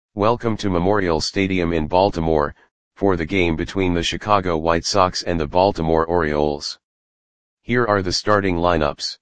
Welcome to Memorial Stadium in Baltimore, for the game between the Chicago White Sox and the Baltimore Orioles. Here are the starting lineups.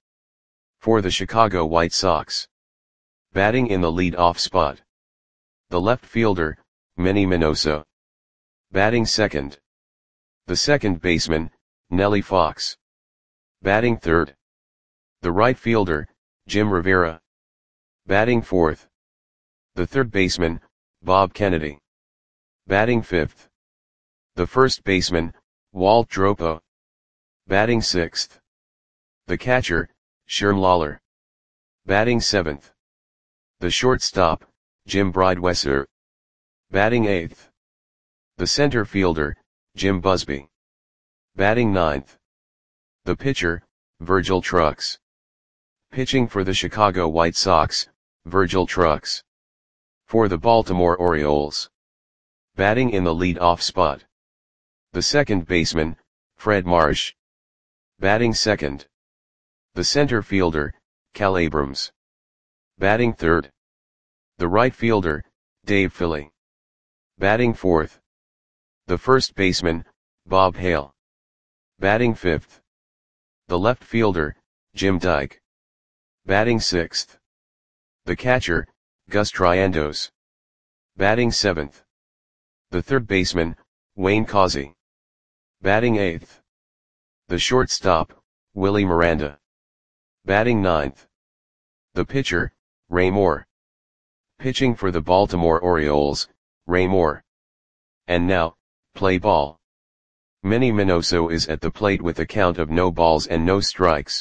For the Chicago White Sox. Batting in the lead-off spot. The left fielder, Manny Minoso. Batting second. The second baseman, Nellie Fox. Batting third. The right fielder, Jim Rivera. Batting fourth. The third baseman, Bob Kennedy. Batting fifth. The first baseman, Walt Dropo. Batting sixth. The catcher, Sherm Lawler. Batting seventh. The shortstop, Jim Breidwesser. Batting eighth. The center fielder, Jim Busby. Batting ninth. The pitcher, Virgil Trucks. Pitching for the Chicago White Sox, Virgil Trucks. For the Baltimore Orioles. Batting in the lead-off spot. The second baseman, Fred Marsh. Batting second. The center fielder, Cal Abrams. Batting third. The right fielder, Dave Philly. Batting fourth. The first baseman, Bob Hale. Batting fifth. The left fielder, Jim Dyke. Batting sixth. The catcher, Gus Triandos. Batting seventh. The third baseman, Wayne Causey. Batting eighth. The shortstop, Willie Miranda. Batting ninth. The pitcher, Ray Moore. Pitching for the Baltimore Orioles, Ray Moore. And now, play ball. Manny Minoso is at the plate with a count of no balls and no strikes.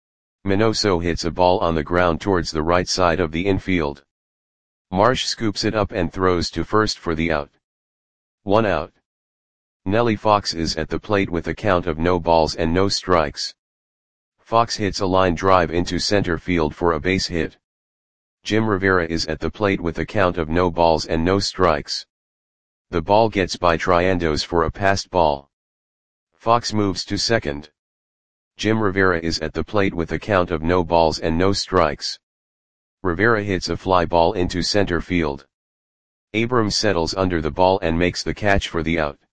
Minoso hits a ball on the ground towards the right side of the infield. Marsh scoops it up and throws to first for the out. 1 out. Nellie Fox is at the plate with a count of no balls and no strikes. Fox hits a line drive into center field for a base hit. Jim Rivera is at the plate with a count of no balls and no strikes. The ball gets by Triandos for a passed ball. Fox moves to second. Jim Rivera is at the plate with a count of no balls and no strikes. Rivera hits a fly ball into center field. Abrams settles under the ball and makes the catch for the out.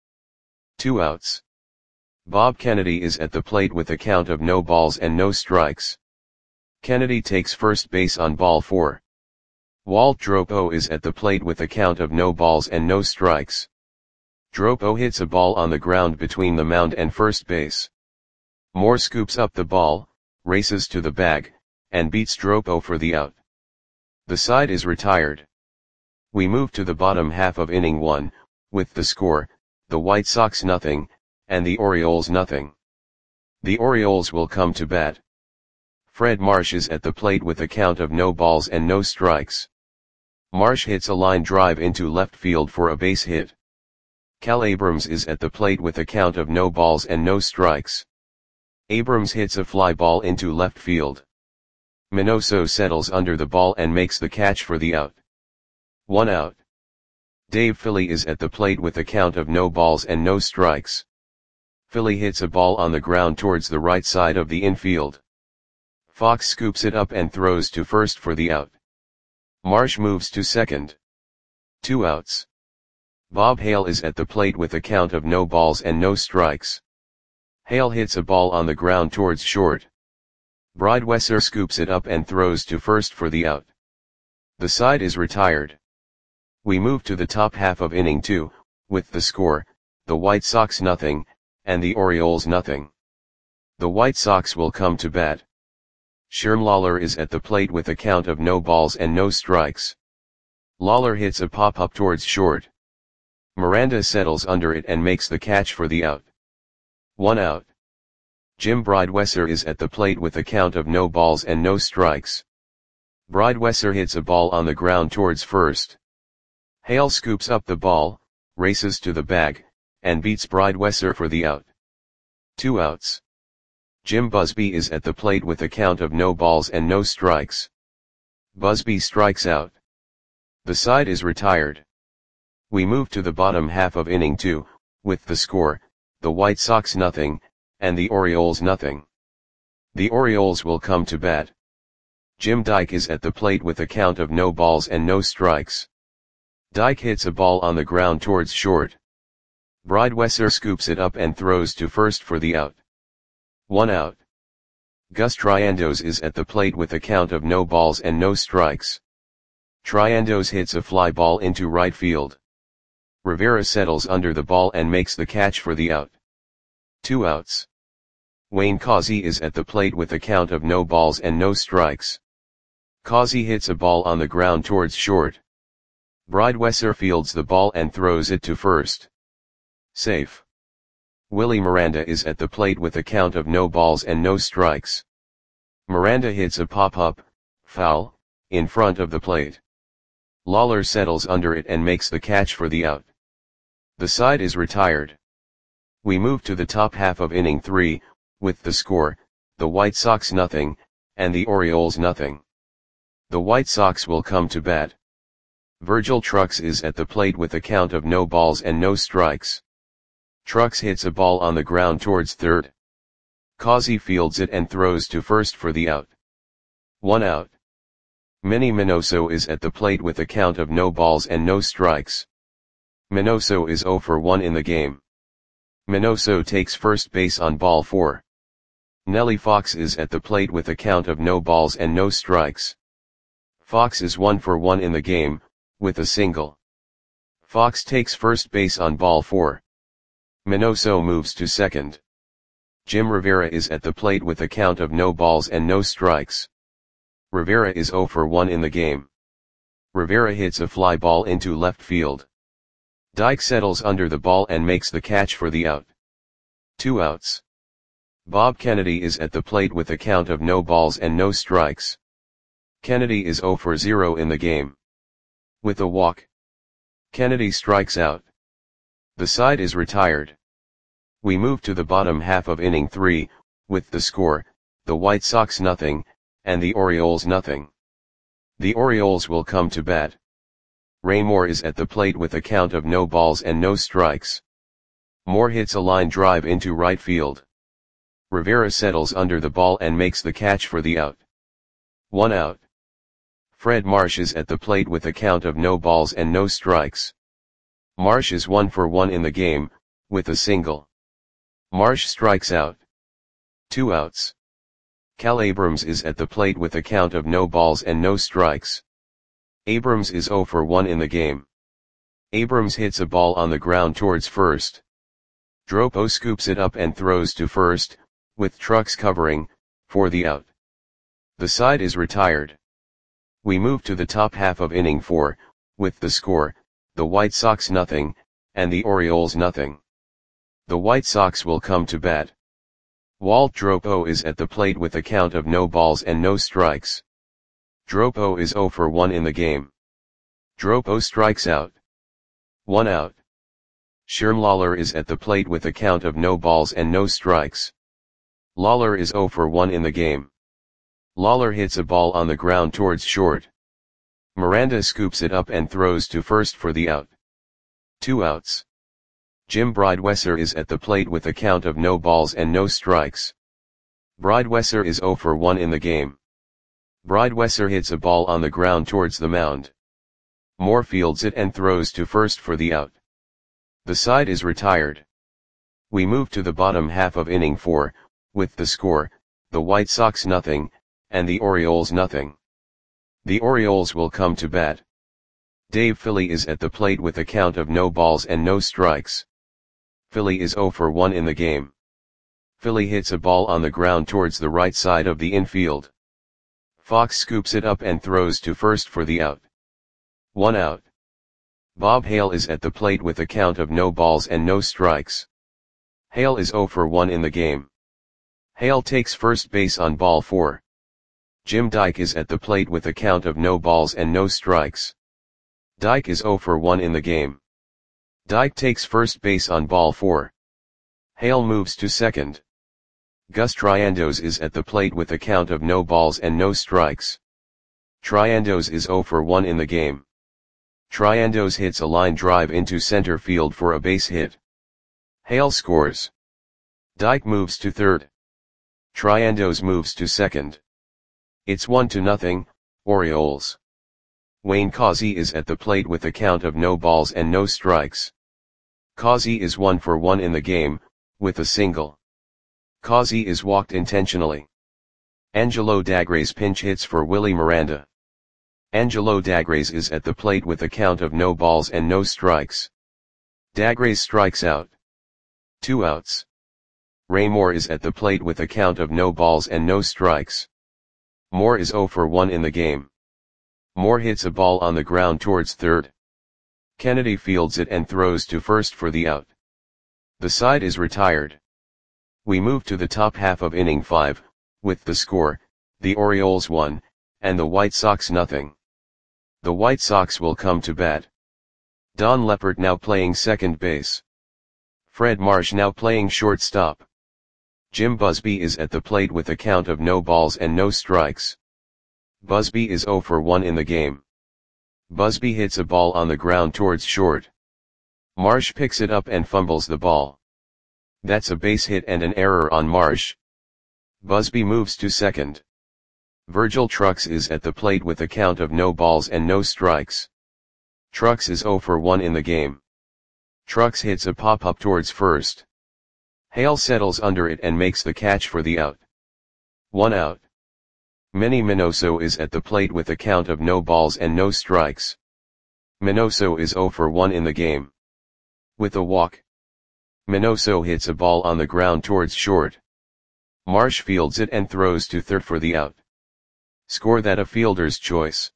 2 outs. Bob Kennedy is at the plate with a count of no balls and no strikes. Kennedy takes first base on ball 4. Walt Dropo is at the plate with a count of no balls and no strikes. Dropo hits a ball on the ground between the mound and first base. Moore scoops up the ball, races to the bag, and beats Dropo for the out. The side is retired. We move to the bottom half of inning 1, with the score, the White Sox 0, and the Orioles 0. The Orioles will come to bat. Fred Marsh is at the plate with a count of no balls and no strikes. Marsh hits a line drive into left field for a base hit. Cal Abrams is at the plate with a count of no balls and no strikes. Abrams hits a fly ball into left field. Minoso settles under the ball and makes the catch for the out. 1 out. Dave Philly is at the plate with a count of no balls and no strikes. Philly hits a ball on the ground towards the right side of the infield. Fox scoops it up and throws to first for the out. Marsh moves to second. 2 outs. Bob Hale is at the plate with a count of no balls and no strikes. Hale hits a ball on the ground towards short. Breidwesser scoops it up and throws to first for the out. The side is retired. We move to the top half of inning 2, with the score, the White Sox 0, and the Orioles 0. The White Sox will come to bat. Sherm Lawler is at the plate with a count of no balls and no strikes. Lawler hits a pop-up towards short. Miranda settles under it and makes the catch for the out. 1 out. Jim Breidwesser is at the plate with a count of no balls and no strikes. Breidwesser hits a ball on the ground towards first. Hale scoops up the ball, races to the bag, and beats Breidwesser for the out. 2 outs. Jim Busby is at the plate with a count of no balls and no strikes. Busby strikes out. The side is retired. We move to the bottom half of inning 2, with the score, the White Sox 0, and the Orioles 0. The Orioles will come to bat. Jim Dyke is at the plate with a count of no balls and no strikes. Dyke hits a ball on the ground towards short. Bridewesser scoops it up and throws to first for the out. 1 out. Gus Triandos is at the plate with a count of no balls and no strikes. Triandos hits a fly ball into right field. Rivera settles under the ball and makes the catch for the out. 2 outs. Wayne Causey is at the plate with a count of no balls and no strikes. Causey hits a ball on the ground towards short. Bridewesser fields the ball and throws it to first. Safe. Willie Miranda is at the plate with a count of no balls and no strikes. Miranda hits a pop-up, foul, in front of the plate. Lawler settles under it and makes the catch for the out. The side is retired. We move to the top half of inning 3, with the score, the White Sox nothing, and the Orioles nothing. The White Sox will come to bat. Virgil Trucks is at the plate with a count of no balls and no strikes. Trucks hits a ball on the ground towards third. Causey fields it and throws to first for the out. 1 out. Manny Minoso is at the plate with a count of no balls and no strikes. Minoso is 0 for 1 in the game. Minoso takes first base on ball 4. Nellie Fox is at the plate with a count of no balls and no strikes. Fox is 1 for 1 in the game, with a single. Fox takes first base on ball 4. Minoso moves to second. Jim Rivera is at the plate with a count of no balls and no strikes. Rivera is 0 for 1 in the game. Rivera hits a fly ball into left field. Dyke settles under the ball and makes the catch for the out. 2 outs. Bob Kennedy is at the plate with a count of no balls and no strikes. Kennedy is 0 for 0 in the game. With a walk, Kennedy strikes out. The side is retired. We move to the bottom half of inning 3, with the score, the White Sox nothing, and the Orioles nothing. The Orioles will come to bat. Ray Moore is at the plate with a count of no balls and no strikes. Moore hits a line drive into right field. Rivera settles under the ball and makes the catch for the out. 1 out. Fred Marsh is at the plate with a count of no balls and no strikes. Marsh is 1 for 1 in the game, with a single. Marsh strikes out. 2 outs. Cal Abrams is at the plate with a count of no balls and no strikes. Abrams is 0 for 1 in the game. Abrams hits a ball on the ground towards first. Dropo scoops it up and throws to first, with Trucks covering, for the out. The side is retired. We move to the top half of inning 4, with the score, the White Sox nothing, and the Orioles nothing. The White Sox will come to bat. Walt Dropo is at the plate with a count of no balls and no strikes. Dropo is 0 for 1 in the game. Dropo strikes out. 1 out. Sherm Lawler is at the plate with a count of no balls and no strikes. Lawler is 0 for 1 in the game. Lawler hits a ball on the ground towards short. Miranda scoops it up and throws to first for the out. 2 outs. Jim Bridewesser is at the plate with a count of no balls and no strikes. Bridewesser is 0 for 1 in the game. Bridewesser hits a ball on the ground towards the mound. Moore fields it and throws to first for the out. The side is retired. We move to the bottom half of inning 4, with the score, the White Sox nothing, and the Orioles nothing. The Orioles will come to bat. Dave Philly is at the plate with a count of no balls and no strikes. Philly is 0 for 1 in the game. Philly hits a ball on the ground towards the right side of the infield. Fox scoops it up and throws to first for the out. 1 out. Bob Hale is at the plate with a count of no balls and no strikes. Hale is 0 for 1 in the game. Hale takes first base on ball 4. Jim Dyke is at the plate with a count of no balls and no strikes. Dyke is 0 for 1 in the game. Dyke takes first base on ball 4. Hale moves to second. Gus Triandos is at the plate with a count of no balls and no strikes. Triandos is 0 for 1 in the game. Triandos hits a line drive into center field for a base hit. Hale scores. Dyke moves to third. Triandos moves to second. It's 1-0, Orioles. Wayne Causey is at the plate with a count of no balls and no strikes. Causey is 1 for 1 in the game, with a single. Causey is walked intentionally. Angelo Dagres pinch hits for Willie Miranda. Angelo Dagres is at the plate with a count of no balls and no strikes. Dagres strikes out. 2 outs. Ray Moore is at the plate with a count of no balls and no strikes. Moore is 0 for 1 in the game. Moore hits a ball on the ground towards third. Kennedy fields it and throws to first for the out. The side is retired. We move to the top half of inning 5, with the score, the Orioles 1, and the White Sox nothing. The White Sox will come to bat. Don Leppert now playing second base. Fred Marsh now playing shortstop. Jim Busby is at the plate with a count of no balls and no strikes. Busby is 0 for 1 in the game. Busby hits a ball on the ground towards short. Marsh picks it up and fumbles the ball. That's a base hit and an error on Marsh. Busby moves to second. Virgil Trucks is at the plate with a count of no balls and no strikes. Trucks is 0 for 1 in the game. Trucks hits a pop-up towards first. Hale settles under it and makes the catch for the out. 1 out. Manny Minoso is at the plate with a count of no balls and no strikes. Minoso is 0 for 1 in the game. With a walk. Minoso hits a ball on the ground towards short. Marsh fields it and throws to third for the out. Score that a fielder's choice.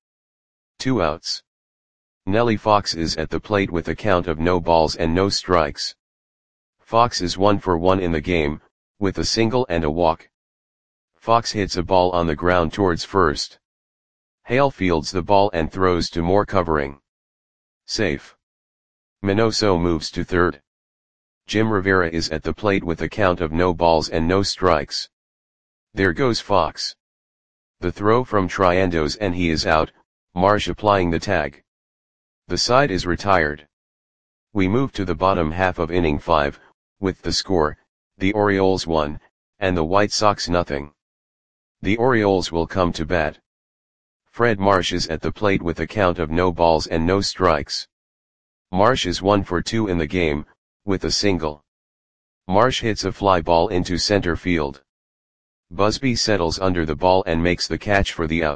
2 outs. Nellie Fox is at the plate with a count of no balls and no strikes. Fox is 1 for 1 in the game, with a single and a walk. Fox hits a ball on the ground towards first. Hale fields the ball and throws to Moore covering. Safe. Minoso moves to third. Jim Rivera is at the plate with a count of no balls and no strikes. There goes Fox. The throw from Triandos and he is out, Marsh applying the tag. The side is retired. We move to the bottom half of inning 5, with the score, the Orioles 1, and the White Sox nothing. The Orioles will come to bat. Fred Marsh is at the plate with a count of no balls and no strikes. Marsh is 1 for 2 in the game, with a single. Marsh hits a fly ball into center field. Busby settles under the ball and makes the catch for the out.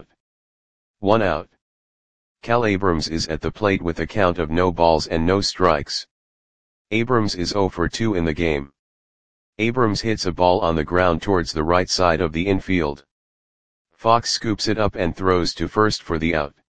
1 out. Cal Abrams is at the plate with a count of no balls and no strikes. Abrams is 0 for 2 in the game. Abrams hits a ball on the ground towards the right side of the infield. Fox scoops it up and throws to first for the out.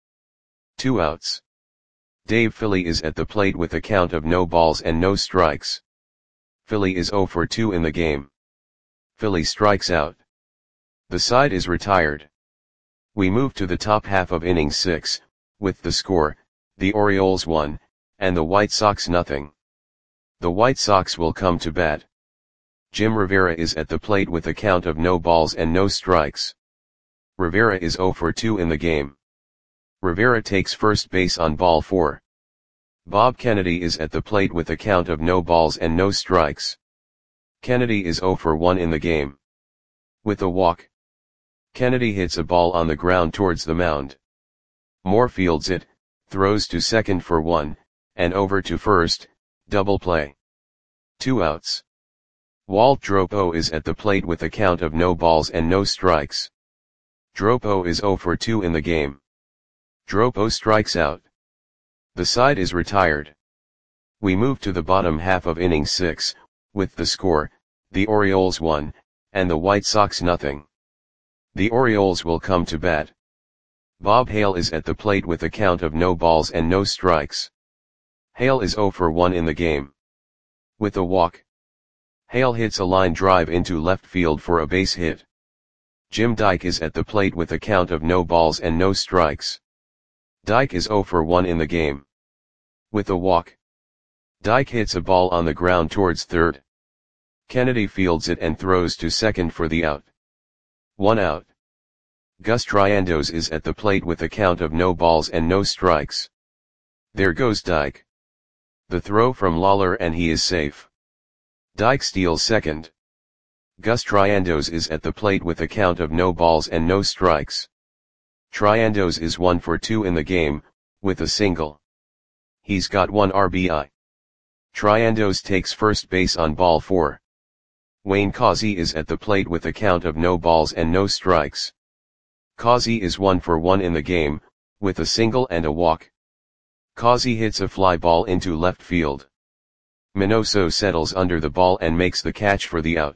2 outs. Dave Philly is at the plate with a count of no balls and no strikes. Philly is 0 for 2 in the game. Philly strikes out. The side is retired. We move to the top half of inning 6, with the score, the Orioles 1, and the White Sox nothing. The White Sox will come to bat. Jim Rivera is at the plate with a count of no balls and no strikes. Rivera is 0 for 2 in the game. Rivera takes first base on ball 4. Bob Kennedy is at the plate with a count of no balls and no strikes. Kennedy is 0 for 1 in the game. With a walk. Kennedy hits a ball on the ground towards the mound. Moore fields it, throws to second for 1, and over to first, double play. 2 outs. Walt Dropo is at the plate with a count of no balls and no strikes. Dropo is 0 for 2 in the game. Dropo strikes out. The side is retired. We move to the bottom half of inning 6, with the score, the Orioles 1, and the White Sox nothing. The Orioles will come to bat. Bob Hale is at the plate with a count of no balls and no strikes. Hale is 0 for 1 in the game. With a walk. Hale hits a line drive into left field for a base hit. Jim Dyke is at the plate with a count of no balls and no strikes. Dyke is 0 for 1 in the game. With a walk. Dyke hits a ball on the ground towards third. Kennedy fields it and throws to second for the out. 1 out. Gus Triandos is at the plate with a count of no balls and no strikes. There goes Dyke. The throw from Lawler and he is safe. Dyke steals second. Gus Triandos is at the plate with a count of no balls and no strikes. Triandos is 1 for 2 in the game, with a single. He's got 1 RBI. Triandos takes first base on ball 4. Wayne Causey is at the plate with a count of no balls and no strikes. Causey is 1 for 1 in the game, with a single and a walk. Causey hits a fly ball into left field. Minoso settles under the ball and makes the catch for the out.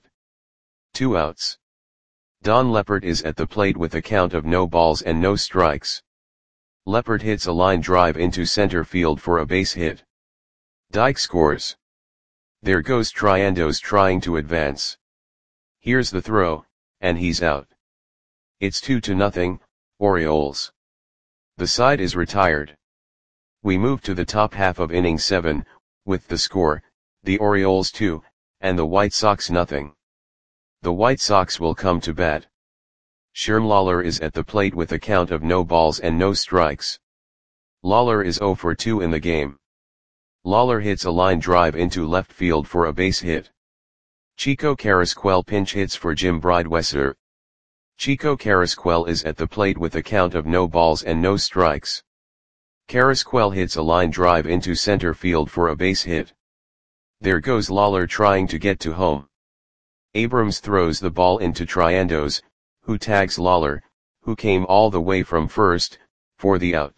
2 outs. Don Leppert is at the plate with a count of no balls and no strikes. Leppert hits a line drive into center field for a base hit. Dyke scores. There goes Triandos trying to advance. Here's the throw, and he's out. It's 2-0, Orioles. The side is retired. We move to the top half of inning 7, with the score, the Orioles 2, and the White Sox nothing. The White Sox will come to bat. Sherm Lawler is at the plate with a count of no balls and no strikes. Lawler is 0 for 2 in the game. Lawler hits a line drive into left field for a base hit. Chico Carrasquel pinch hits for Jim Breidwesser. Chico Carrasquel is at the plate with a count of no balls and no strikes. Carrasquel hits a line drive into center field for a base hit. There goes Lawler trying to get to home. Abrams throws the ball into Triandos, who tags Lawler, who came all the way from first, for the out.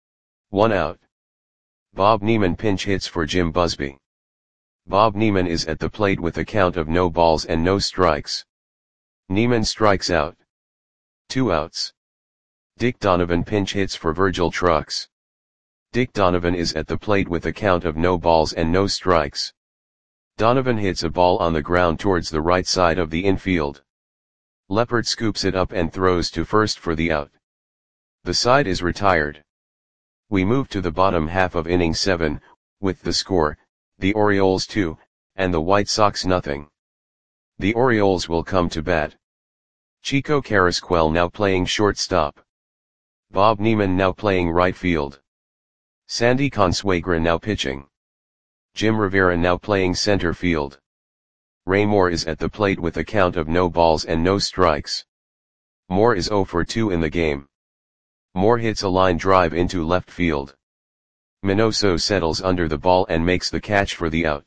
1 out. Bob Neiman pinch hits for Jim Busby. Bob Neiman is at the plate with a count of no balls and no strikes. Neiman strikes out. 2 outs. Dick Donovan pinch hits for Virgil Trucks. Dick Donovan is at the plate with a count of no balls and no strikes. Donovan hits a ball on the ground towards the right side of the infield. Leppert scoops it up and throws to first for the out. The side is retired. We move to the bottom half of inning 7, with the score, the Orioles 2, and the White Sox nothing. The Orioles will come to bat. Chico Carrasquel now playing shortstop. Bob Neiman now playing right field. Sandy Consuegra now pitching. Jim Rivera now playing center field. Ray Moore is at the plate with a count of no balls and no strikes. Moore is 0 for 2 in the game. Moore hits a line drive into left field. Minoso settles under the ball and makes the catch for the out.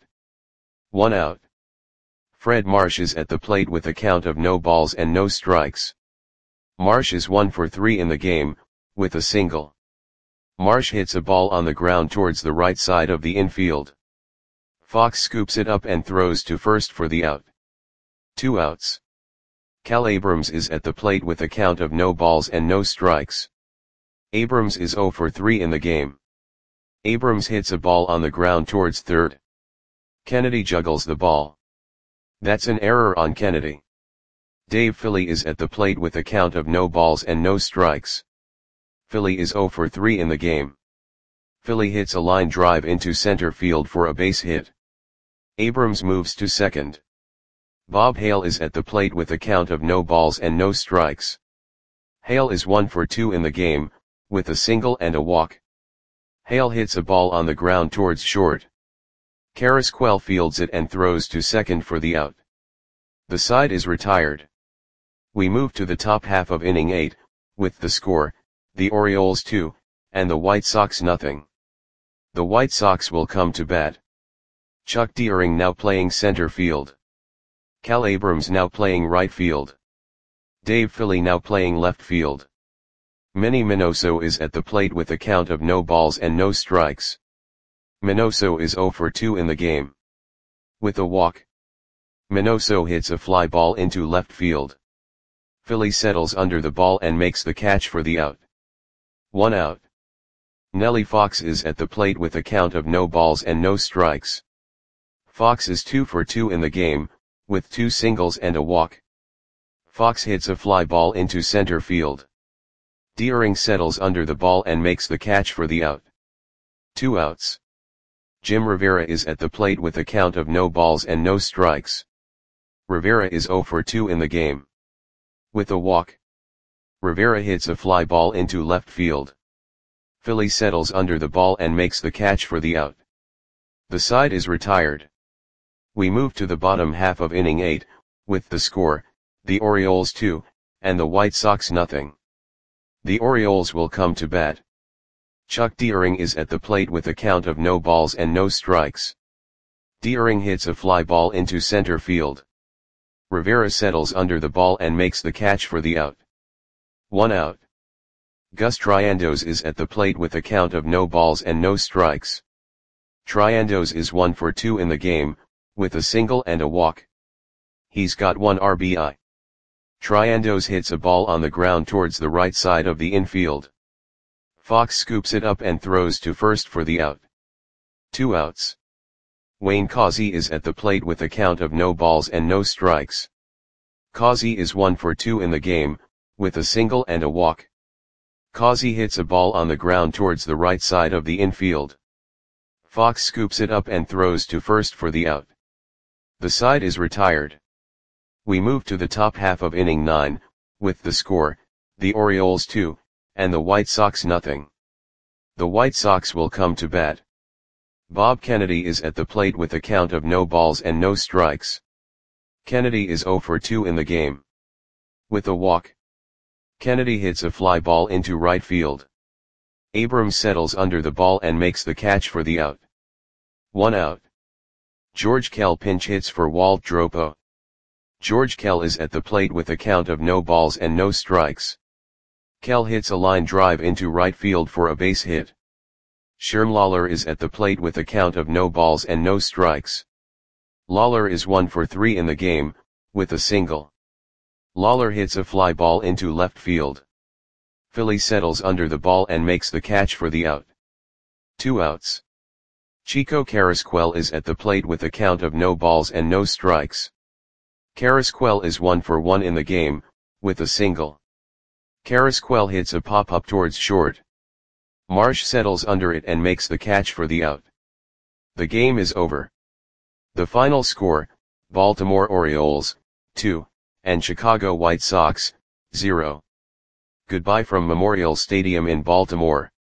1 out. Fred Marsh is at the plate with a count of no balls and no strikes. Marsh is 1 for 3 in the game, with a single. Marsh hits a ball on the ground towards the right side of the infield. Fox scoops it up and throws to first for the out. 2 outs. Cal Abrams is at the plate with a count of no balls and no strikes. Abrams is 0 for 3 in the game. Abrams hits a ball on the ground towards third. Kennedy juggles the ball. That's an error on Kennedy. Dave Philly is at the plate with a count of no balls and no strikes. Philly is 0 for 3 in the game. Philly hits a line drive into center field for a base hit. Abrams moves to second. Bob Hale is at the plate with a count of no balls and no strikes. Hale is 1 for 2 in the game, with a single and a walk. Hale hits a ball on the ground towards short. Carrasquel fields it and throws to second for the out. The side is retired. We move to the top half of inning 8, with the score, the Orioles 2, and the White Sox nothing. The White Sox will come to bat. Chuck Deering now playing center field. Cal Abrams now playing right field. Dave Philly now playing left field. Manny Minoso is at the plate with a count of no balls and no strikes. Minoso is 0 for 2 in the game. With a walk. Minoso hits a fly ball into left field. Philly settles under the ball and makes the catch for the out. 1 out. Nellie Fox is at the plate with a count of no balls and no strikes. Fox is 2 for 2 in the game, with 2 singles and a walk. Fox hits a fly ball into center field. Deering settles under the ball and makes the catch for the out. 2 outs. Jim Rivera is at the plate with a count of no balls and no strikes. Rivera is 0 for 2 in the game. With a walk. Rivera hits a fly ball into left field. Philly settles under the ball and makes the catch for the out. The side is retired. We move to the bottom half of inning 8, with the score, the Orioles 2, and the White Sox nothing. The Orioles will come to bat. Chuck Deering is at the plate with a count of no balls and no strikes. Deering hits a fly ball into center field. Rivera settles under the ball and makes the catch for the out. 1 out. Gus Triandos is at the plate with a count of no balls and no strikes. Triandos is 1 for 2 in the game, with a single and a walk. He's got 1 RBI. Triandos hits a ball on the ground towards the right side of the infield. Fox scoops it up and throws to first for the out. 2 outs. Wayne Causey is at the plate with a count of no balls and no strikes. Causey is 1 for 2 in the game, with a single and a walk. Causey hits a ball on the ground towards the right side of the infield. Fox scoops it up and throws to first for the out. The side is retired. We move to the top half of inning 9, with the score, the Orioles 2, and the White Sox nothing. The White Sox will come to bat. Bob Kennedy is at the plate with a count of no balls and no strikes. Kennedy is 0 for 2 in the game. With a walk. Kennedy hits a fly ball into right field. Abrams settles under the ball and makes the catch for the out. 1 out. George Kell pinch hits for Walt Dropo. George Kell is at the plate with a count of no balls and no strikes. Kell hits a line drive into right field for a base hit. Sherm Lawler is at the plate with a count of no balls and no strikes. Lawler is 1 for 3 in the game, with a single. Lawler hits a fly ball into left field. Philly settles under the ball and makes the catch for the out. 2 outs. Chico Carrasquel is at the plate with a count of no balls and no strikes. Carrasquel is 1 for 1 in the game, with a single. Carrasquel hits a pop-up towards short. Marsh settles under it and makes the catch for the out. The game is over. The final score, Baltimore Orioles, 2, and Chicago White Sox, 0. Goodbye from Memorial Stadium in Baltimore.